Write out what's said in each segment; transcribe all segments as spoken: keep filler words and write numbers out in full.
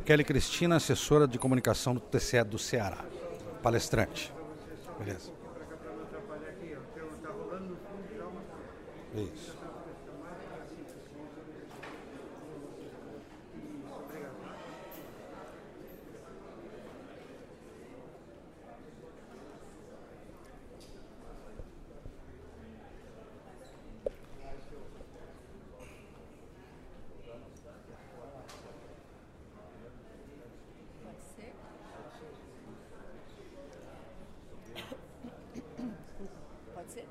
Kelly Cristina, assessora de comunicação do T C E do Ceará. Palestrante. Beleza. Isso. Pode ser?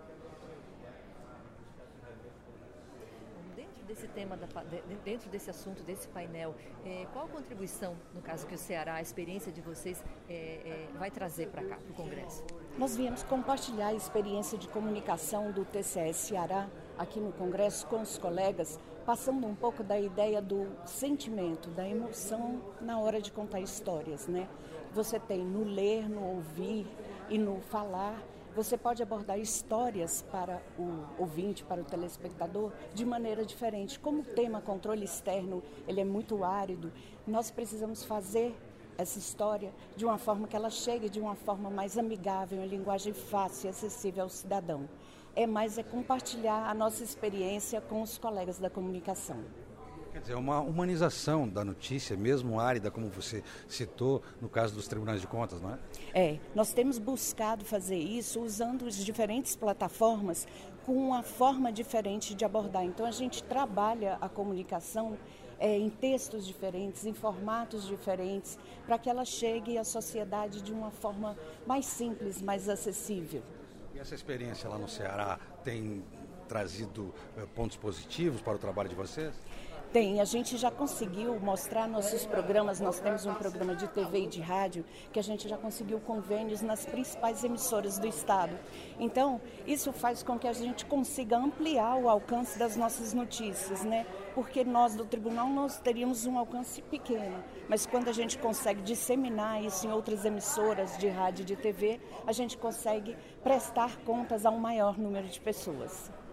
Dentro desse tema, da, dentro desse assunto, desse painel, é, qual a contribuição, no caso que o Ceará, a experiência de vocês é, é, vai trazer para cá, para o Congresso? Nós viemos compartilhar a experiência de comunicação do T C E Ceará aqui no Congresso com os colegas, passando um pouco da ideia do sentimento, da emoção na hora de contar histórias, né? Você tem no ler, no ouvir e no falar. Você pode abordar histórias para o ouvinte, para o telespectador, de maneira diferente. Como o tema controle externo ele é muito árido, nós precisamos fazer essa história de uma forma que ela chegue de uma forma mais amigável, em linguagem fácil e acessível ao cidadão. É mais é compartilhar a nossa experiência com os colegas da comunicação. Quer dizer, uma humanização da notícia, mesmo árida, como você citou, no caso dos tribunais de contas, não é? É, nós temos buscado fazer isso usando as diferentes plataformas com uma forma diferente de abordar. Então, a gente trabalha a comunicação é, em textos diferentes, em formatos diferentes, para que ela chegue à sociedade de uma forma mais simples, mais acessível. E essa experiência lá no Ceará tem trazido eh, pontos positivos para o trabalho de vocês? Tem, a gente já conseguiu mostrar nossos programas, nós temos um programa de T V e de rádio, que a gente já conseguiu convênios nas principais emissoras do estado. Então, isso faz com que a gente consiga ampliar o alcance das nossas notícias, né? Porque nós do tribunal nós teríamos um alcance pequeno, mas quando a gente consegue disseminar isso em outras emissoras de rádio e de T V, a gente consegue prestar contas a um maior número de pessoas.